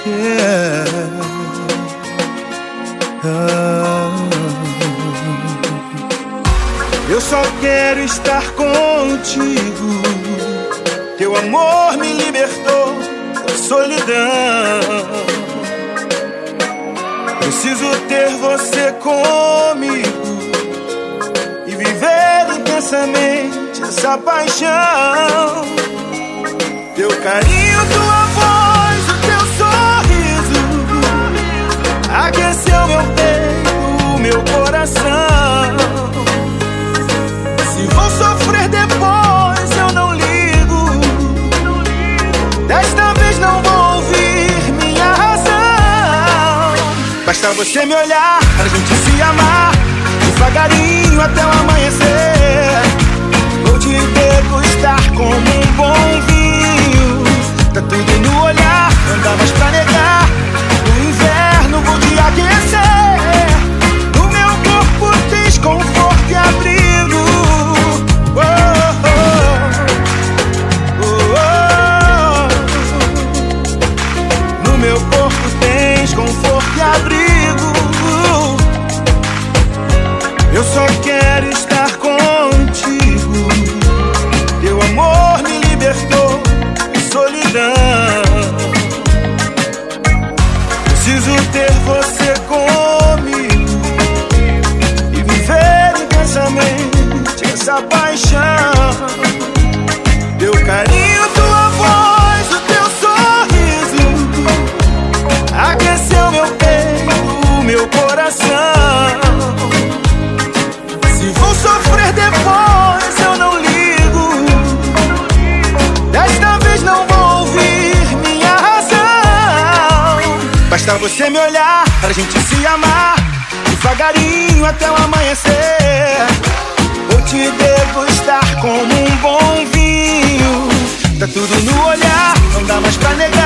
Yeah. Eu só quero estar contigo. Teu amor me libertou da solidão. Preciso ter você comigo e viver intensamente essa paixão. Teu carinho, tua voz, o teu sorriso aqueceu meu peito, meu coração. Se vou sofrer depois, eu não ligo. Desta vez não vou ouvir minha razão. Basta você me olhar pra gente se amar, devagarinho até o amanhecer. Vou te degustar como um bom vinho. Tá tudo no olhar, não dá mais pra negar. No inverno vou te aquecer. No meu corpo tens conforto e abrigo. Oh, oh, oh, oh. No meu corpo tens conforto e abrigo. Eu só quero estar contigo. Teu amor me libertou de solidão. Preciso ter você comigo e viver intensamente essa paixão. Teu carinho, tua voz, o teu sorriso aqueceu meu peito, meu coração. Se vou sofrer depois, eu não ligo. Desta vez não vou ouvir minha razão. Basta você me olhar pra gente se amar, devagarinho até o amanhecer. Vou te degustar como um bom vinho. Tá tudo no olhar, não dá mais pra negar.